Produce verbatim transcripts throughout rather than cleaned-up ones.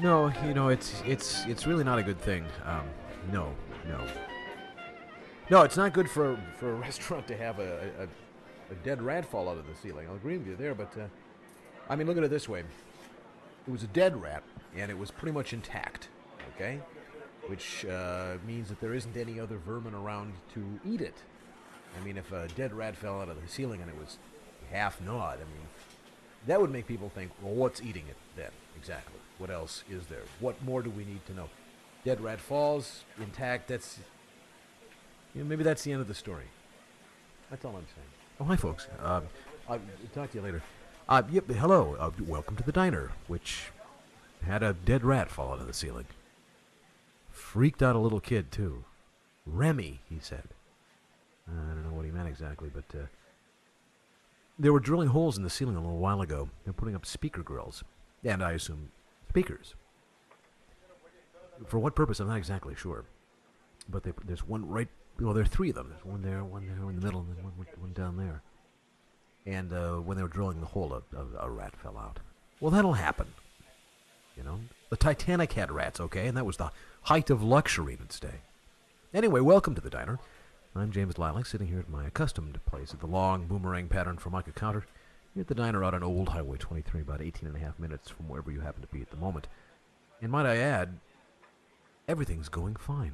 No, you know, it's it's it's really not a good thing. Um, no, no. No, it's not good for, for a restaurant to have a, a, a dead rat fall out of the ceiling. I'll agree with you there, but, uh, I mean, look at it this way. It was a dead rat, and it was pretty much intact, okay? Which uh, means that there isn't any other vermin around to eat it. I mean, if a dead rat fell out of the ceiling and it was half gnawed, I mean, that would make people think, well, what's eating it then? Exactly. What else is there? What more do we need to know? Dead rat falls, intact, that's... You know, maybe that's the end of the story. That's all I'm saying. Oh, hi, folks. Uh, I'll talk to you later. Uh, yep, hello. Uh, welcome to the diner, which had a dead rat fall out of the ceiling. Freaked out a little kid, too. Remy, he said. Uh, I don't know what he meant exactly, but uh, they were drilling holes in the ceiling a little while ago. They're putting up speaker grills, and I assume speakers. For what purpose, I'm not exactly sure. But they, there's one right... Well, there are three of them. There's one there, one there in the middle, and then one, one down there. And uh, when they were drilling the hole, a, a, a rat fell out. Well, that'll happen. You know? The Titanic had rats, okay? And that was the height of luxury in its day. Anyway, welcome to the diner. I'm James Lilac, sitting here at my accustomed place at the long boomerang pattern Formica counter. Here at the diner out on Old Highway twenty-three, about eighteen and a half minutes from wherever you happen to be at the moment. And might I add, everything's going fine.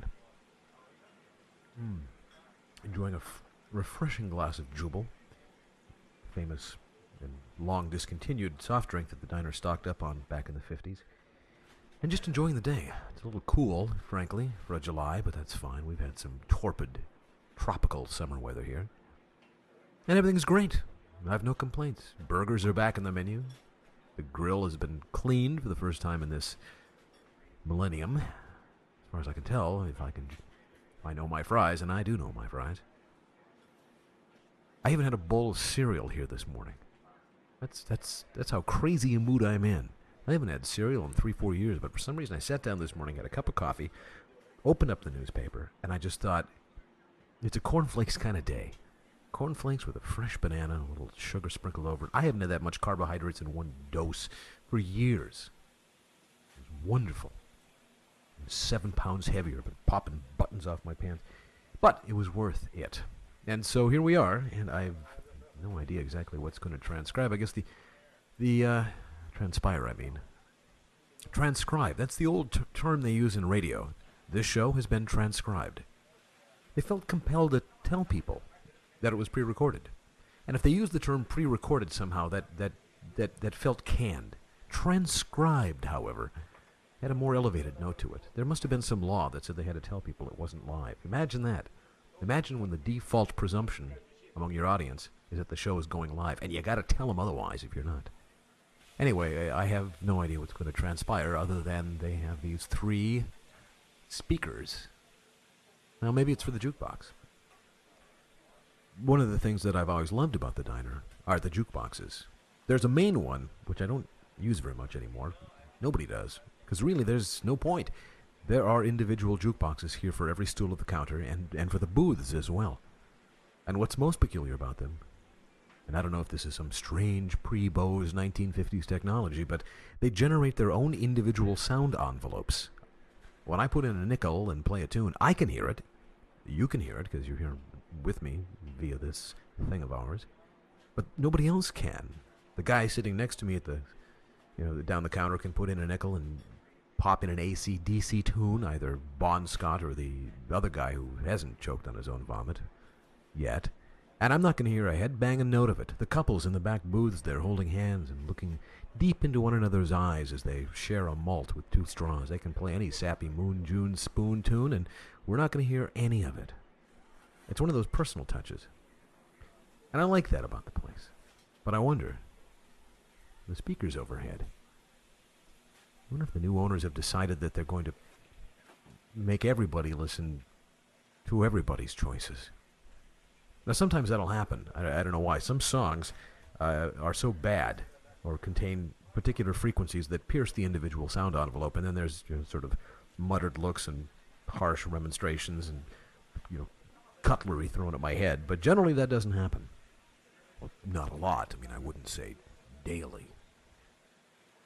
Mm. Enjoying a f- refreshing glass of Jubal, famous and long discontinued soft drink that the diner stocked up on back in the fifties. And just enjoying the day. It's a little cool, frankly, for a July, but that's fine. We've had some torpid, tropical summer weather here. And everything's great. I have no complaints. Burgers are back on the menu. The grill has been cleaned for the first time in this millennium. As far as I can tell, if I can... I know my fries, and I do know my fries. I even had a bowl of cereal here this morning. That's that's that's how crazy a mood I'm in. I haven't had cereal in three, four years, but for some reason I sat down this morning, had a cup of coffee, opened up the newspaper, and I just thought, it's a cornflakes kind of day. Cornflakes with a fresh banana, a little sugar sprinkled over it. I haven't had that much carbohydrates in one dose for years. It was wonderful. Seven pounds heavier, but popping buttons off my pants. But it was worth it. And so here we are, and I have no idea exactly what's going to transcribe. I guess the, the, uh, transpire, I mean. Transcribe, that's the old t- term they use in radio. This show has been transcribed. They felt compelled to tell people that it was pre-recorded. And if they used the term pre-recorded somehow, that, that, that, that felt canned. Transcribed, however, had a more elevated note to it. There must have been some law that said they had to tell people it wasn't live. Imagine that. Imagine when the default presumption among your audience is that the show is going live, and you got to tell them otherwise if you're not. Anyway, I have no idea what's going to transpire other than they have these three speakers. Now, maybe it's for the jukebox. One of the things that I've always loved about the diner are the jukeboxes. There's a main one, which I don't use very much anymore. Nobody does. Because really, there's no point. There are individual jukeboxes here for every stool at the counter and, and for the booths as well. And what's most peculiar about them, and I don't know if this is some strange pre-Bose nineteen fifties technology, but they generate their own individual sound envelopes. When I put in a nickel and play a tune, I can hear it. You can hear it because you're here with me via this thing of ours. But nobody else can. The guy sitting next to me at the, you know, down the counter can put in a nickel and pop in an A C D C tune, either Bon Scott or the other guy who hasn't choked on his own vomit yet. And I'm not going to hear a head-banging note of it. The couples in the back booths, they're holding hands and looking deep into one another's eyes as they share a malt with two straws. They can play any sappy Moon June spoon tune, and we're not going to hear any of it. It's one of those personal touches. And I like that about the place. But I wonder, the speakers overhead, I wonder if the new owners have decided that they're going to make everybody listen to everybody's choices. Now, sometimes that'll happen. I, I don't know why. Some songs uh, are so bad or contain particular frequencies that pierce the individual sound envelope, and then there's, you know, sort of muttered looks and harsh remonstrations and, you know, cutlery thrown at my head. But generally that doesn't happen. Well, not a lot. I mean, I wouldn't say daily.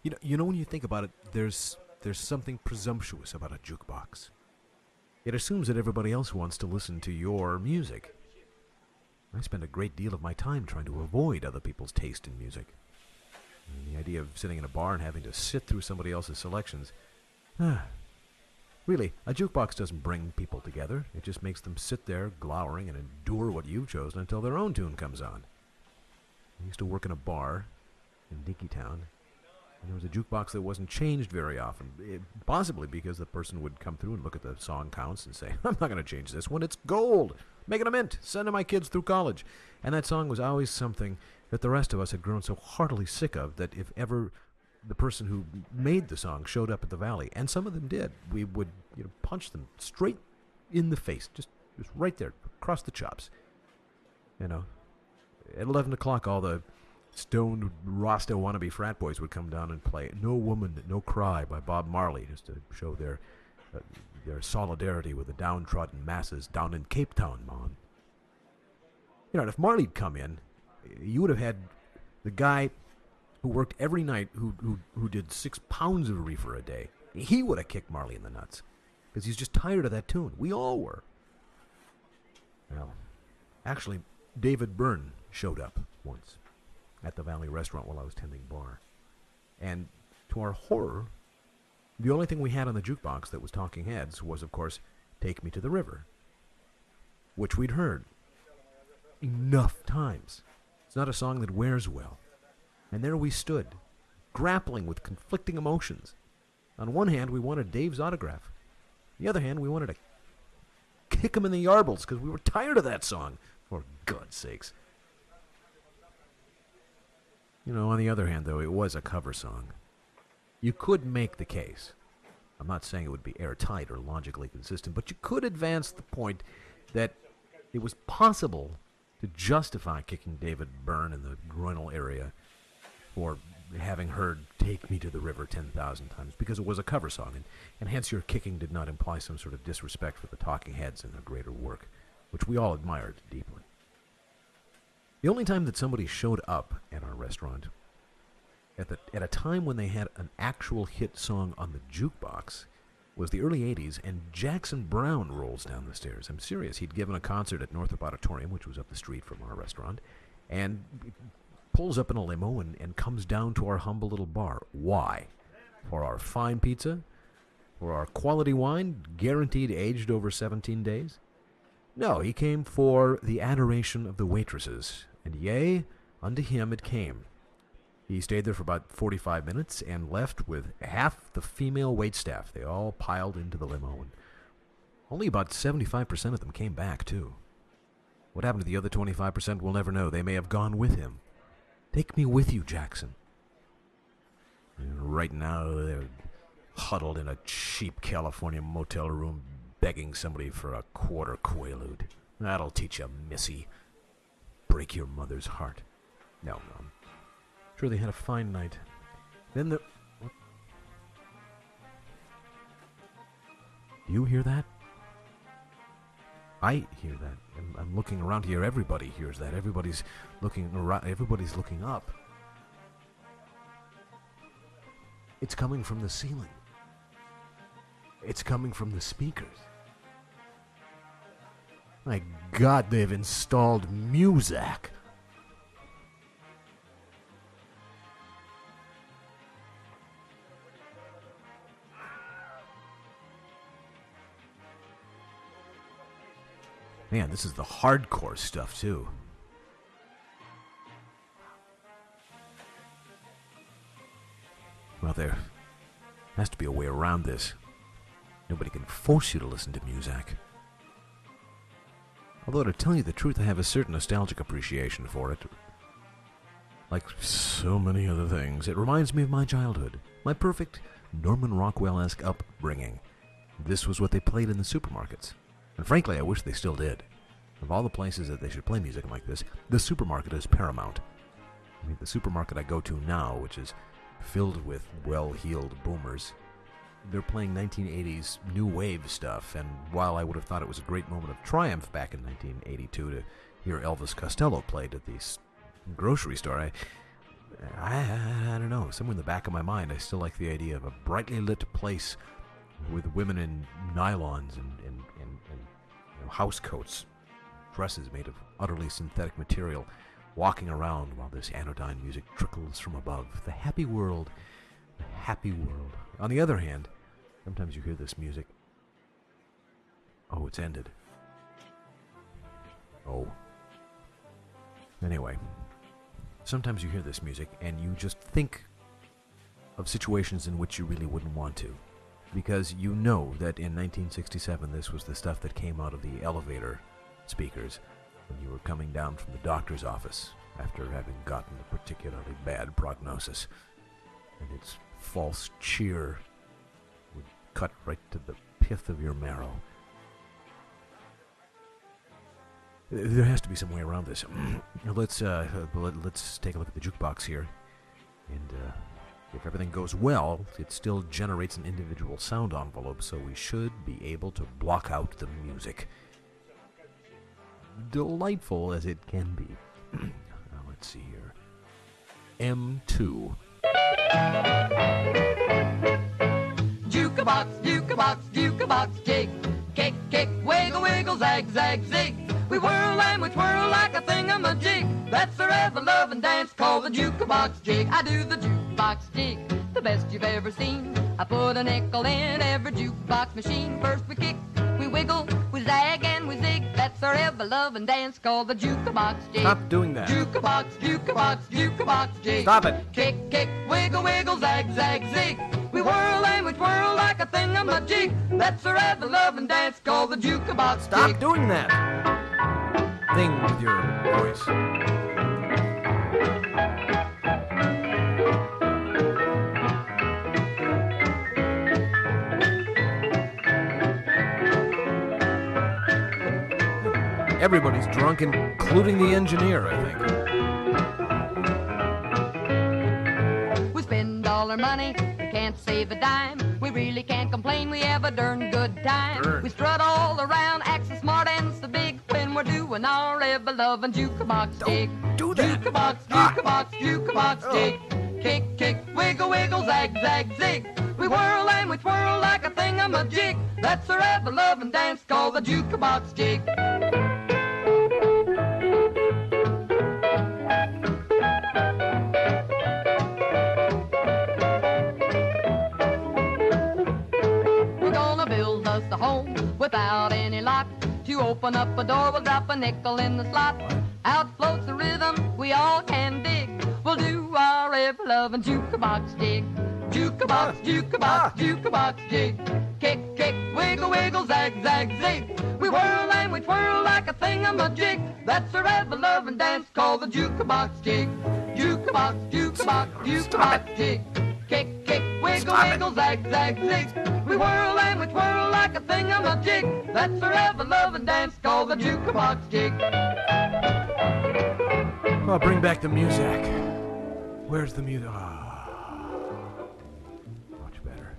You know, you know when you think about it, there's there's something presumptuous about a jukebox. It assumes that everybody else wants to listen to your music. I spend a great deal of my time trying to avoid other people's taste in music. And the idea of sitting in a bar and having to sit through somebody else's selections, ah, really, a jukebox doesn't bring people together. It just makes them sit there glowering and endure what you've chosen until their own tune comes on. I used to work in a bar in Dinkytown, and there was a jukebox that wasn't changed very often, it, possibly because the person would come through and look at the song counts and say, I'm not going to change this one, it's gold. Make it a mint. Sending my kids through college. And that song was always something that the rest of us had grown so heartily sick of that if ever the person who made the song showed up at the Valley, and some of them did, we would you know, punch them straight in the face, just, just right there, across the chops. You know, at eleven o'clock, all the stoned Rasta wannabe frat boys would come down and play No Woman, No Cry by Bob Marley, just to show their uh, their solidarity with the downtrodden masses down in Cape Town, man. You know, and if Marley'd come in, you would have had the guy who worked every night, who who, who did six pounds of reefer a day. He would have kicked Marley in the nuts, because he's just tired of that tune. We all were. Well, actually, David Byrne showed up once at the Valley restaurant while I was tending bar. And to our horror, the only thing we had on the jukebox that was Talking Heads was, of course, Take Me to the River, which we'd heard enough times. It's not a song that wears well. And there we stood, grappling with conflicting emotions. On one hand, we wanted Dave's autograph. On the other hand, we wanted to kick him in the yarbles because we were tired of that song, for God's sakes. You know, on the other hand, though, it was a cover song. You could make the case. I'm not saying it would be airtight or logically consistent, but you could advance the point that it was possible to justify kicking David Byrne in the groinal area for having heard Take Me to the River ten thousand times, because it was a cover song, and, and hence your kicking did not imply some sort of disrespect for the Talking Heads and their greater work, which we all admired deeply. The only time that somebody showed up at our restaurant At, the, at a time when they had an actual hit song on the jukebox was the early eighties, and Jackson Browne rolls down the stairs. I'm serious. He'd given a concert at Northrop Auditorium, which was up the street from our restaurant, and pulls up in a limo and, and comes down to our humble little bar. Why? For our fine pizza? For our quality wine, guaranteed aged over seventeen days? No, he came for the adoration of the waitresses, and yea, unto him it came. He stayed there for about forty-five minutes and left with half the female waitstaff. They all piled into the limo, and only about seventy-five percent of them came back, too. What happened to the other twenty-five percent we'll never know. They may have gone with him. Take me with you, Jackson. And right now, they're huddled in a cheap California motel room begging somebody for a quarter Quaalude. That'll teach you, missy. Break your mother's heart. No, no. Sure, they had a fine night. Then the... What? Do you hear that? I hear that. I'm, I'm looking around here. Everybody hears that. Everybody's looking around. Everybody's looking up. It's coming from the ceiling. It's coming from the speakers. My God, they've installed Muzak. Man, this is the hardcore stuff, too. Well, there has to be a way around this. Nobody can force you to listen to Muzak. Although, to tell you the truth, I have a certain nostalgic appreciation for it. Like so many other things, it reminds me of my childhood. My perfect Norman Rockwell-esque upbringing. This was what they played in the supermarkets. And frankly, I wish they still did. Of all the places that they should play music like this, the supermarket is paramount. I mean, the supermarket I go to now, which is filled with well-heeled boomers, they're playing nineteen eighties new wave stuff, and while I would have thought it was a great moment of triumph back in nineteen eighty-two to hear Elvis Costello played at the grocery store, I, I, I, I don't know. Somewhere in the back of my mind, I still like the idea of a brightly lit place with women in nylons and, and, and, and you know, house coats, dresses made of utterly synthetic material, walking around while this anodyne music trickles from above. The happy world. The happy world. On the other hand, sometimes you hear this music. Oh, it's ended. Oh. Anyway, sometimes you hear this music and you just think of situations in which you really wouldn't want to. Because you know that in nineteen sixty-seven this was the stuff that came out of the elevator speakers when you were coming down from the doctor's office after having gotten a particularly bad prognosis. And its false cheer would cut right to the pith of your marrow. There has to be some way around this. let's uh, let's take a look at the jukebox here, and uh, if everything goes well, it still generates an individual sound envelope, so we should be able to block out the music. Delightful as it can be. Now, let's see here. M two. Jukebox, jukebox, jukebox, jig. Kick, kick, wiggle, wiggle, zag, zag, zig. We whirl and we twirl like a thingamajig. That's the ever-loving dance called the jukebox jig. I do the jukebox jig, the best you've ever seen. I put a nickel in every jukebox machine. First we kick, we wiggle, we zag and we zig. That's our ever-loving dance called the jukebox jig. Stop doing that. Jukebox, jukebox, jukebox jig. Stop it. Kick, kick, wiggle, wiggle, zag, zag, zig. We whirl and we twirl like a thingamajig. That's our ever-loving dance called the jukebox Stop jig. doing that. Thing with your voice. Everybody's drunk, including the engineer, I think. We spend all our money, we can't save a dime. We really can't complain, we have a darn good time. Darn. We strut all around, act so smart and so big when we're doing our ever-loving jukebox jig. do that. Jukebox, jukebox, jukebox Oh. jig. Kick, kick, wiggle, wiggle, zag, zag, zig. We whirl and we twirl like a thingamajig. That's our ever-loving dance called the jukebox jig. A home without any lock. To open up a door, we'll drop a nickel in the slot. Out floats the rhythm we all can dig. We'll do our ever-loving jukebox jig. Jukebox, jukebox, jukebox jig. Kick, kick, wiggle, wiggle, zag, zag, zig. We whirl and we twirl like a thingamajig. That's our ever-loving dance called the jukebox jig. Jukebox, jukebox, jukebox jig. Kick, kick, wiggle, wiggle, zag, zag, zig. We whirl and we twirl like a thingamajig. That's our ever-loving dance called the jukebox jig. Oh, bring back the music. Where's the music? Ah, much better.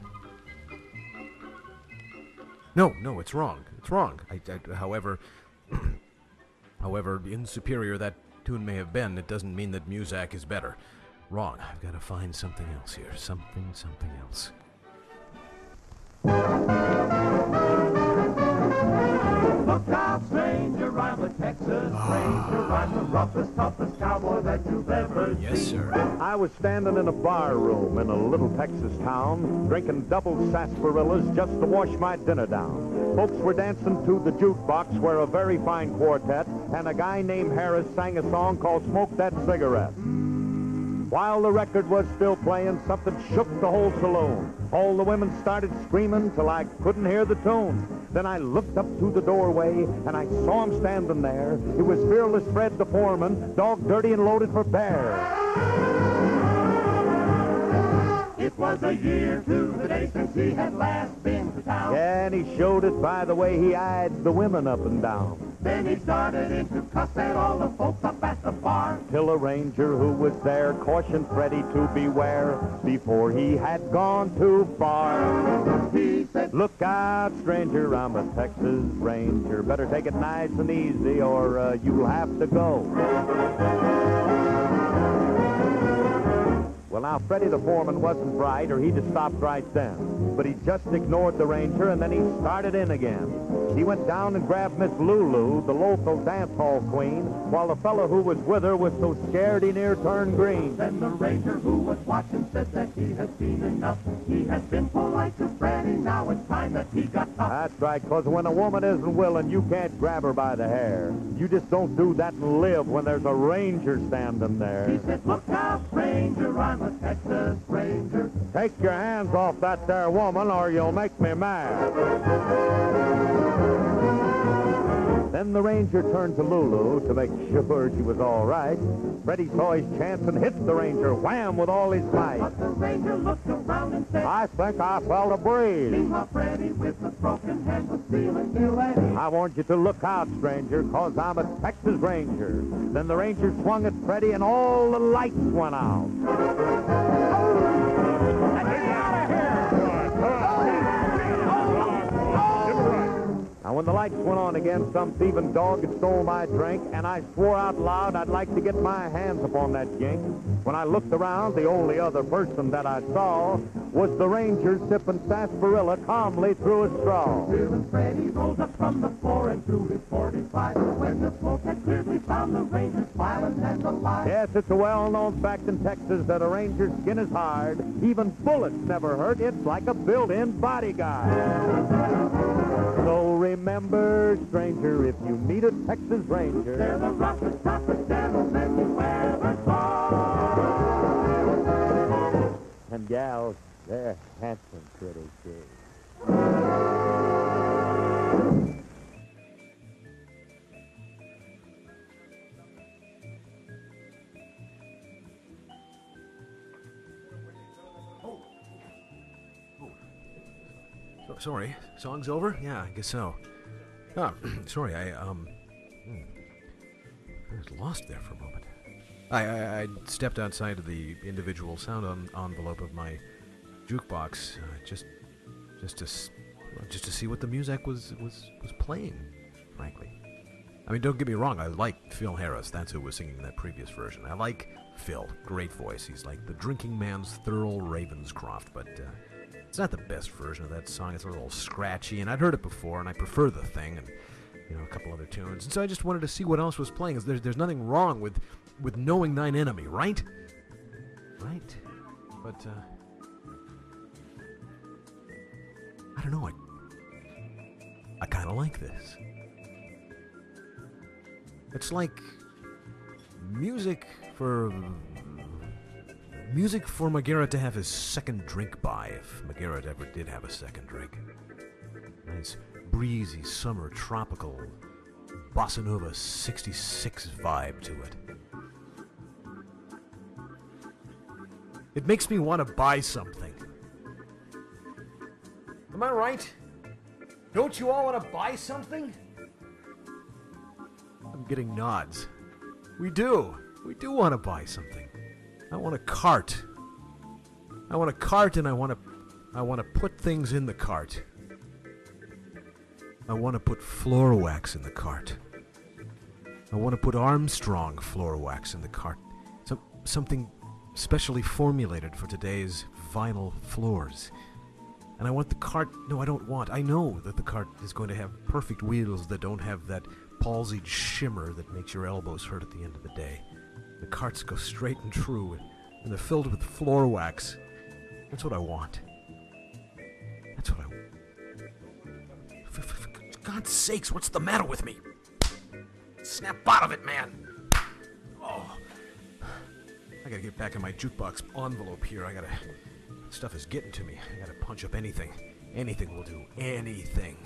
No, no, it's wrong. It's wrong. I, I, however, however insuperior that tune may have been, it doesn't mean that Muzak is better. Wrong. I've got to find something else here. Something, something else. Look out, stranger, I'm a Texas ranger. I'm the roughest, toughest cowboy that you've ever seen. Yes, sir. I was standing in a bar room in a little Texas town, drinking double sarsaparillas just to wash my dinner down. Folks were dancing to the jukebox where a very fine quartet and a guy named Harris sang a song called Smoke That Cigarette. While the record was still playing, something shook the whole saloon. All the women started screaming till I couldn't hear the tune. Then I looked up to the doorway, and I saw him standing there. It was Fearless Fred the foreman, dog dirty and loaded for bear. It was a year to the day since he had last been to town. Yeah, and he showed it by the way he eyed the women up and down. Then he started in to cuss at all the folks up at the bar. Till a ranger who was there cautioned Freddie to beware before he had gone too far. He said, look out, stranger, I'm a Texas ranger. Better take it nice and easy or uh, you'll have to go. Well, now, Freddie the foreman wasn't bright, or he'd have stopped right then. But he just ignored the ranger, and then he started in again. He went down and grabbed Miss Lulu, the local dance hall queen, while the fellow who was with her was so scared he near turned green. Then the ranger who was watching said that he has seen enough. He has been polite to Freddie, now it's time that he got up. That's right, because when a woman isn't willing, you can't grab her by the hair. You just don't do that and live when there's a ranger standing there. He said, look out, ranger, I'm a Texas ranger. Take your hands off that there woman or you'll make me mad. Then the ranger turned to Lulu to make sure she was all right. Freddie saw his chance and hit the ranger, wham, with all his might. But the ranger looked around and said, I think I felt a breeze. meanwhile, Freddie with the broken hand was feeling ill at ease. I want you to look out, stranger, cause I'm a Texas Ranger. Then the ranger swung at Freddie and all the lights went out. Now, when the lights went on again, some thieving dog had stole my drink, and I swore out loud I'd like to get my hands upon that gink. When I looked around, the only other person that I saw was the ranger sipping sarsaparilla calmly through a straw. Bill and Freddie rolled up from the floor and drew his forty-five. When the smoke had cleared, we found the ranger smiling and alive. Yes, it's a well-known fact in Texas that a ranger's skin is hard. Even bullets never hurt. It's like a built-in bodyguard. So remember, stranger, if you meet a Texas Ranger, They're the roughest, toughest gentlemen you ever saw. and gals, they're handsome pretty too. So, sorry, song's over? Yeah, I guess so. Ah, sorry, I, um... Hmm, I was lost there for a moment. I, I, I stepped outside of the individual sound en- envelope of my jukebox, uh, just, just to, s- well, just to see what the music was, was, was playing, frankly. I mean, don't get me wrong, I like Phil Harris. That's who was singing that previous version. I like Phil. Great voice. He's like the drinking man's Thurl Ravenscroft, but, uh... it's not the best version of that song. It's a little scratchy, and I'd heard it before, and I prefer the thing, and, you know, a couple other tunes. And so I just wanted to see what else was playing. There's, there's nothing wrong with, with knowing thine enemy, right? Right? But, uh... I don't know, I... I kind of like this. It's like music for... Music for McGarrett to have his second drink by, if McGarrett ever did have a second drink. Nice, breezy, summer, tropical, bossa nova sixty-six vibe to it. It makes me want to buy something. Am I right? Don't you all want to buy something? I'm getting nods. We do. We do want to buy something. I want a cart. I want a cart, and I want to I want to put things in the cart. I want to put floor wax in the cart. I want to put Armstrong floor wax in the cart. Some, something specially formulated for today's vinyl floors. And I want the cart... No, I don't want. I know that the cart is going to have perfect wheels that don't have that palsied shimmer that makes your elbows hurt at the end of the day. The carts go straight and true, and they're filled with floor wax. That's what I want. That's what I want. For, for, for God's sakes, what's the matter with me? Snap out of it, man! Oh. I gotta get back in my jukebox envelope here. I gotta... Stuff is getting to me. I gotta punch up anything. Anything will do. Anything.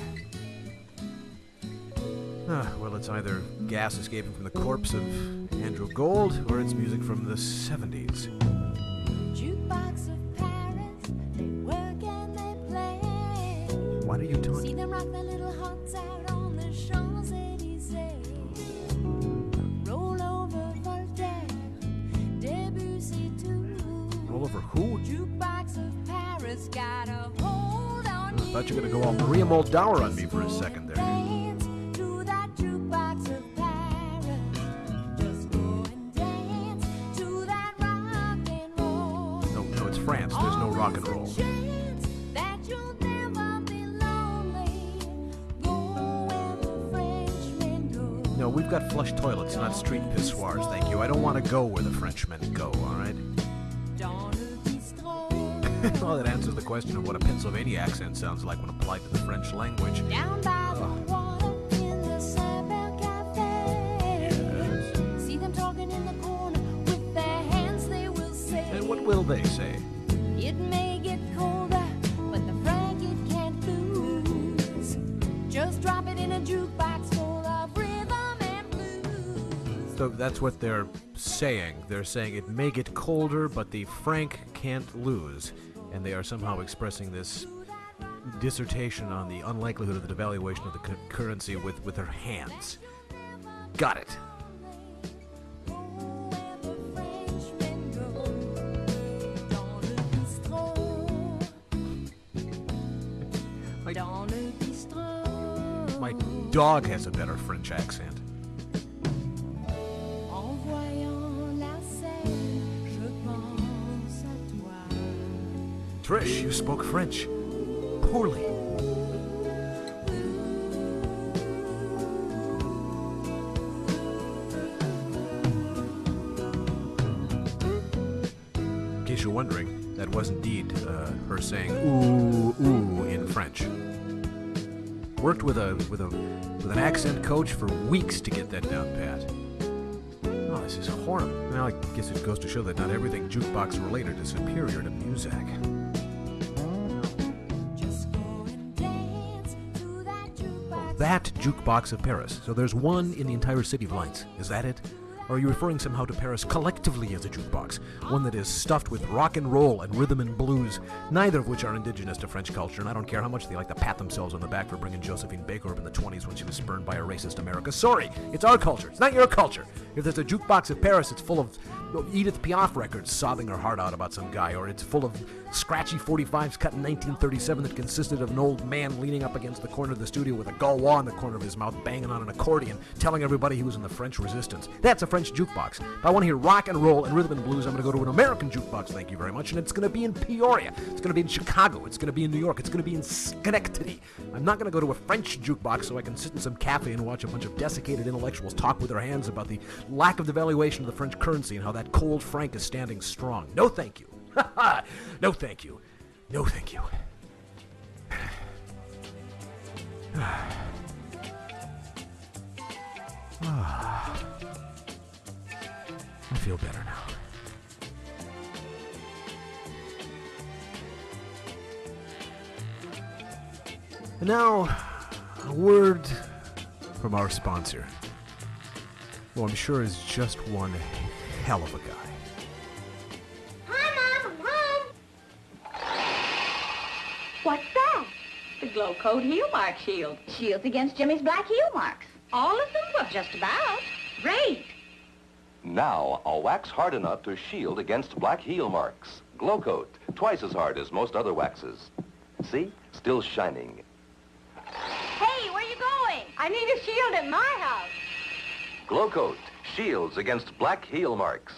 Ah, well, it's either gas escaping from the corpse of Andrew Gold, or it's music from the seventies. Jukebox of Paris, they work and they play. What are you talking? See them rock their little hearts out on the Champs-Élysées. Roll over Voltaire, Debussy too. Roll over who? Jukebox of Paris got a hold on you. I thought you were gonna go all Maria Muldaur on me for a second there. Dance to that jukebox of Paris. Just go and dance to that rock and roll. France, there's no rock and roll. Chance that you'll never be lonely. Go where the Frenchmen go. No, we've got flush toilets, not street pissoirs, thank you. I don't want to go where the Frenchmen go, all right? Dans le bistrot. Well, that answers the question of what a Pennsylvania accent sounds like when applied to the French language. Down by the water in the Cyber Cafe. See them talking in the corner with their hands, they will say. And what will they say? It may get colder, but the Frank it can't lose. Just drop it in a jukebox full of rhythm and blues. So that's what they're saying. They're saying it may get colder, but the Frank can't lose. And they are somehow expressing this dissertation on the unlikelihood of the devaluation of the cu- currency with, with their hands. Got it. Where the Frenchmen go. Dans le bistrot. My, Dans le bistrot. my dog has a better French accent. En voyant la scène, je pense à toi. Trish, you spoke French. Poorly. In case you're wondering, that was indeed uh, her saying ooh ooh in French. Worked with a with a with an accent coach for weeks to get that down pat. Oh, this is horrible. Well, I guess it goes to show that not everything jukebox related is superior to Muzak. Just go and dance to that jukebox. That jukebox of Paris. So there's one in the entire city of lights. Is that it? Or are you referring somehow to Paris collectively as a jukebox? One that is stuffed with rock and roll and rhythm and blues, neither of which are indigenous to French culture, and I don't care how much they like to pat themselves on the back for bringing Josephine Baker up in the twenties when she was spurned by a racist America. Sorry, it's our culture. It's not your culture. If there's a jukebox of Paris, it's full of Edith Piaf records sobbing her heart out about some guy, or it's full of scratchy forty-fives cut in nineteen thirty-seven that consisted of an old man leaning up against the corner of the studio with a gaulois in the corner of his mouth banging on an accordion, telling everybody he was in the French Resistance. That's a French jukebox. If I want to hear rock and roll and rhythm and blues, I'm going to go to an American jukebox, thank you very much, and it's going to be in Peoria. It's going to be in Chicago. It's going to be in New York. It's going to be in Schenectady. I'm not going to go to a French jukebox so I can sit in some cafe and watch a bunch of desiccated intellectuals talk with their hands about the lack of the valuation of the French currency and how that cold franc is standing strong. No thank you. No thank you. No thank you. I feel better now. And now, a word from our sponsor, who I'm sure is just one hell of a guy. Hi, Mom. I'm home. What's that? The Glow Coat Heel Mark Shield. Shields against Jimmy's black heel marks. All of them? Well, just about. Great. Now, a wax hard enough to shield against black heel marks. Glow Coat, twice as hard as most other waxes. See? Still shining. Hey, where you going? I need a shield at my house. Glow Coat, shields against black heel marks.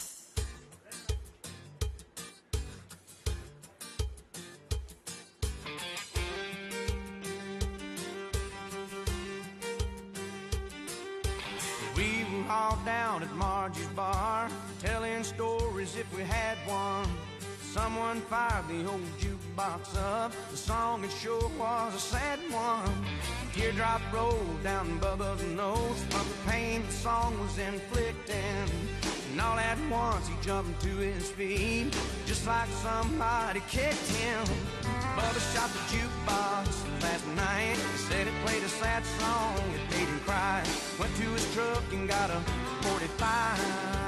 We were all down at Margie's bar, telling stories if we had one. Someone fired the old jukebox up. The song it sure was a sad one. Teardrop rolled down Bubba's nose from the pain the song was inflicting. And all at once he jumped to his feet, just like somebody kicked him. Bubba shot the jukebox last night. He said it played a sad song, it made him cry. Went to his truck and got a forty-five.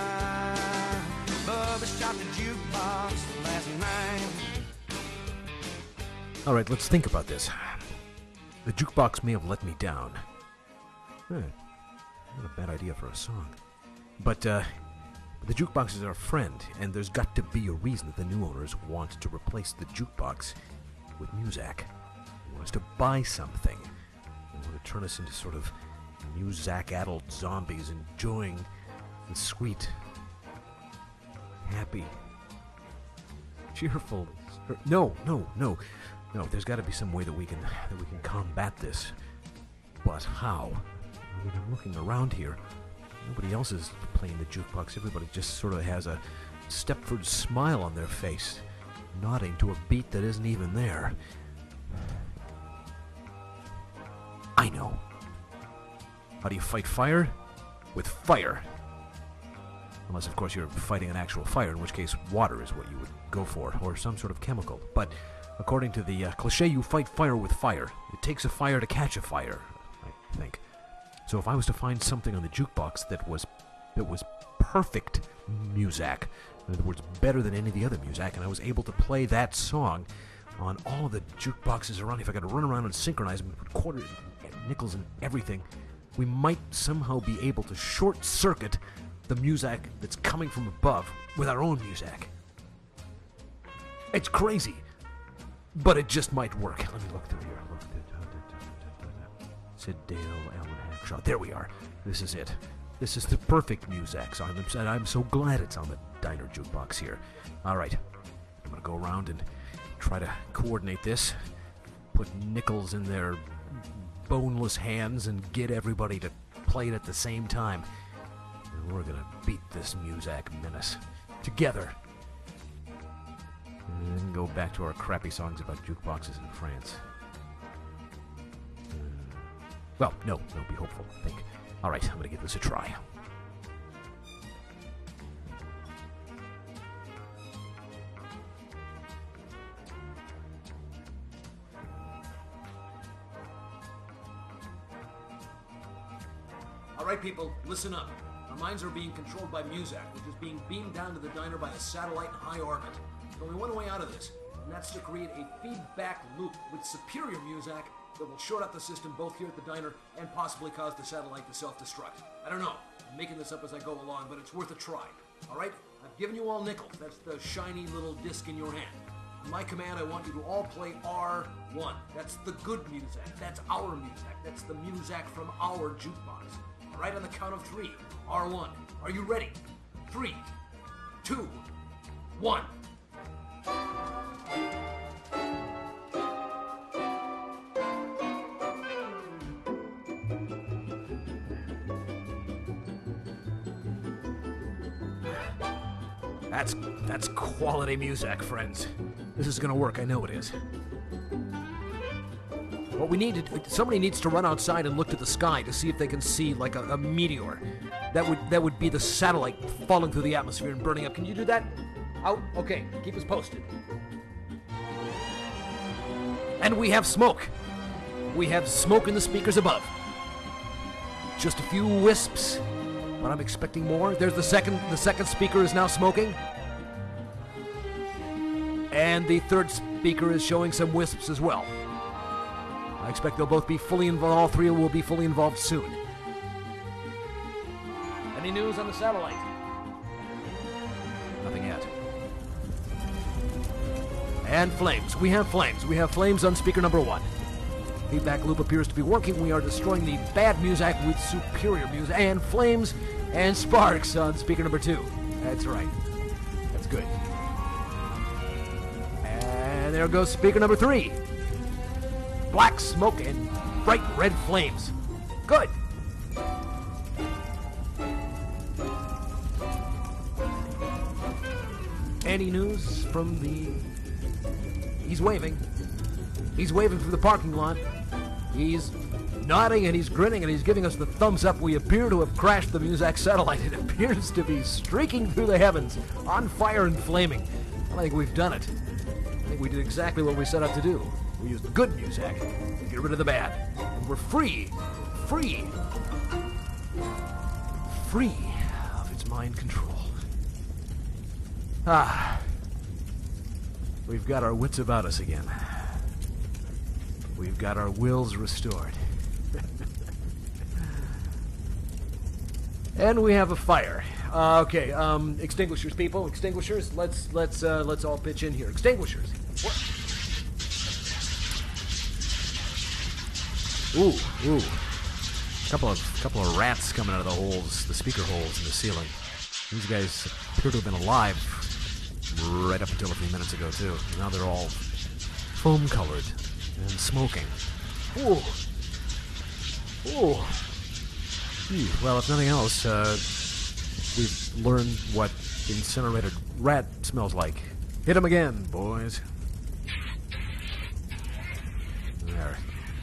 Bubba shot the jukebox last night. All right, let's think about this. The jukebox may have let me down. Eh, not a bad idea for a song. But, uh, the jukebox is our friend, and there's got to be a reason that the new owners want to replace the jukebox with Muzak. They want us to buy something. They want to turn us into sort of Muzak-addled zombies enjoying the sweet, happy cheerful. No, no, no, no. There's got to be some way that we can that we can combat this. But how? I mean, I'm looking around here. Nobody else is playing the jukebox. Everybody just sort of has a Stepford smile on their face, nodding to a beat that isn't even there. I know. How do you fight fire? With fire. Unless, of course, you're fighting an actual fire, in which case water is what you would go for, or some sort of chemical. But according to the uh, cliche, you fight fire with fire. It takes a fire to catch a fire, I think. So if I was to find something on the jukebox that was that was perfect music, in other words, better than any of the other music, and I was able to play that song on all of the jukeboxes around, if I could run around and synchronize them, put quarters and nickels and everything, we might somehow be able to short-circuit the music that's coming from above with our own music. It's crazy, but it just might work. Let me look through here. Look. Sid Dale, Alan Hagshaw. There we are. This is it. This is the perfect music. So I'm, and I'm so glad it's on the diner jukebox here. All right. I'm going to go around and try to coordinate this. Put nickels in their boneless hands and get everybody to play it at the same time. And we're going to beat this music menace together. And then go back to our crappy songs about jukeboxes in France. Well, no, no, be hopeful, I think. All right, I'm going to give this a try. All right, people, listen up. Our minds are being controlled by Muzak, which is being beamed down to the diner by a satellite in high orbit. There's only one way out of this, and that's to create a feedback loop with superior Muzak that will short out the system both here at the diner and possibly cause the satellite to self-destruct. I don't know. I'm making this up as I go along, but it's worth a try. All right? I've given you all nickels. That's the shiny little disc in your hand. On my command, I want you to all play R one. That's the good music. That's our music. That's the music from our jukebox. All right, on the count of three. R one. Are you ready? Three, two, one. That's that's quality music, friends. This is gonna work. I know it is. What we need to, somebody needs to run outside and look to the sky to see if they can see like a, a meteor. That would that would be the satellite falling through the atmosphere and burning up. Can you do that? Out? Okay, keep us posted. And we have smoke. We have smoke in the speakers above. Just a few wisps, but I'm expecting more. There's the second the second speaker is now smoking. And the third speaker is showing some wisps as well. I expect they'll both be fully involved. All three will be fully involved soon. Any news on the satellite? Nothing yet. And flames. We have flames. We have flames on speaker number one. Feedback loop appears to be working. We are destroying the bad music with superior music. And flames and sparks on speaker number two. That's right. That's good. And there goes speaker number three. Black smoke and bright red flames. Good. Any news from the... He's waving. He's waving from the parking lot. He's nodding and he's grinning and he's giving us the thumbs up. We appear to have crashed the Muzak satellite. It appears to be streaking through the heavens, on fire and flaming. I think we've done it. I think we did exactly what we set out to do. We used the good music to get rid of the bad. And we're free. Free. Free of its mind control. Ah. We've got our wits about us again. We've got our wills restored. And we have a fire. Uh, okay, um, extinguishers, people. Extinguishers. Let's let's uh, let's all pitch in here. Extinguishers. What? Ooh, ooh. Couple of couple of rats coming out of the holes, the speaker holes in the ceiling. These guys appear to have been alive right up until a few minutes ago, too. Now they're all foam-colored and smoking. Ooh. Ooh. Gee, well, if nothing else, uh, we've learned what incinerated rat smells like. Hit 'em again, boys. There.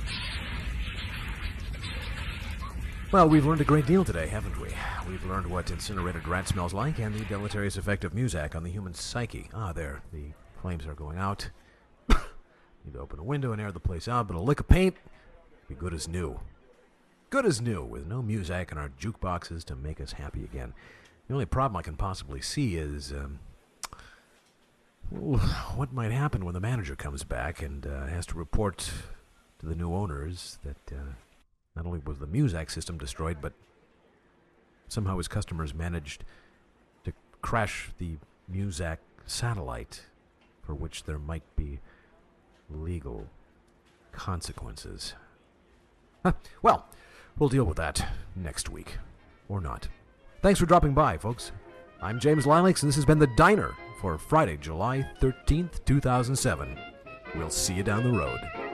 Well, we've learned a great deal today, haven't we? We've learned what incinerated rat smells like and the deleterious effect of Muzak on the human psyche. Ah, there. The flames are going out. Need to open a window and air the place out, but a lick of paint be good as new. Good as new, with no Muzak in our jukeboxes to make us happy again. The only problem I can possibly see is, um, well, what might happen when the manager comes back and uh, has to report to the new owners that uh, not only was the Muzak system destroyed, but somehow his customers managed to crash the Muzak satellite, for which there might be legal consequences. Huh. Well, we'll deal with that next week. Or not. Thanks for dropping by, folks. I'm James Lilacs, and this has been The Diner for Friday, July thirteenth, two thousand seven. We'll see you down the road.